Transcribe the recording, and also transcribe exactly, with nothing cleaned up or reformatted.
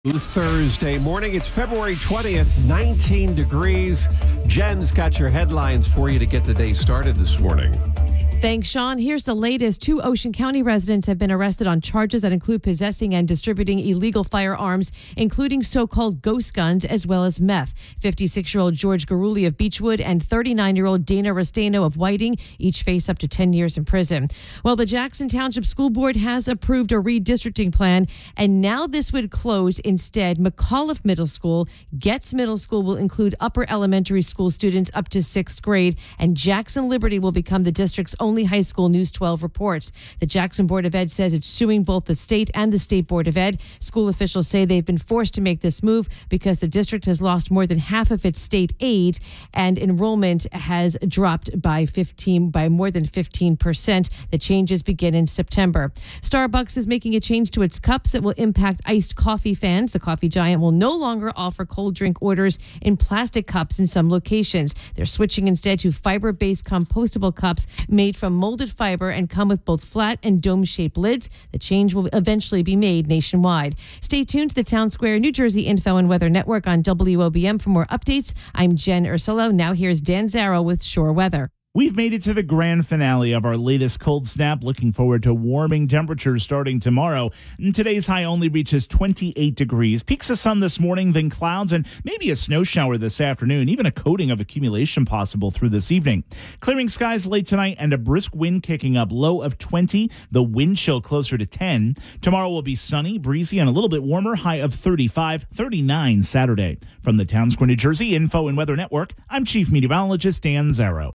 Thursday morning. It's February twentieth, nineteen degrees. Jen's got your headlines for you to get the day started this morning. Thanks, Sean. Here's the latest. Two Ocean County residents have been arrested on charges that include possessing and distributing illegal firearms, including so-called ghost guns, as well as meth. fifty-six-year-old George Garuli of Beechwood and thirty-nine-year-old Dana Restaino of Whiting each face up to ten years in prison. Well, the Jackson Township School Board has approved a redistricting plan, and now this would close instead. McAuliffe Middle School, Getz Middle School will include upper elementary school students up to sixth grade, and Jackson Liberty will become the district's only Only high school, News twelve reports. The Jackson Board of Ed says it's suing both the state and the State Board of Ed. School officials say they've been forced to make this move because the district has lost more than half of its state aid, and enrollment has dropped by fifteen by more than fifteen percent. The changes begin in September. Starbucks is making a change to its cups that will impact iced coffee fans. The coffee giant will no longer offer cold drink orders in plastic cups in some locations. They're switching instead to fiber-based compostable cups made from molded fiber and come with both flat and dome-shaped lids. The change will eventually be made nationwide. Stay tuned to the Town Square, New Jersey Info and Weather Network on W O B M for more updates. I'm Jen Ursulo. Now here's Dan Zarrow with Shore Weather. We've made it to the grand finale of our latest cold snap. Looking forward to warming temperatures starting tomorrow. And today's high only reaches twenty-eight degrees. Peaks of sun this morning, then clouds, and maybe a snow shower this afternoon. Even a coating of accumulation possible through this evening. Clearing skies late tonight and a brisk wind kicking up. Low of twenty. The wind chill closer to ten. Tomorrow will be sunny, breezy, and a little bit warmer. High of thirty-five, thirty-nine Saturday. From the Town Square, New Jersey Info and Weather Network, I'm Chief Meteorologist Dan Zarrow.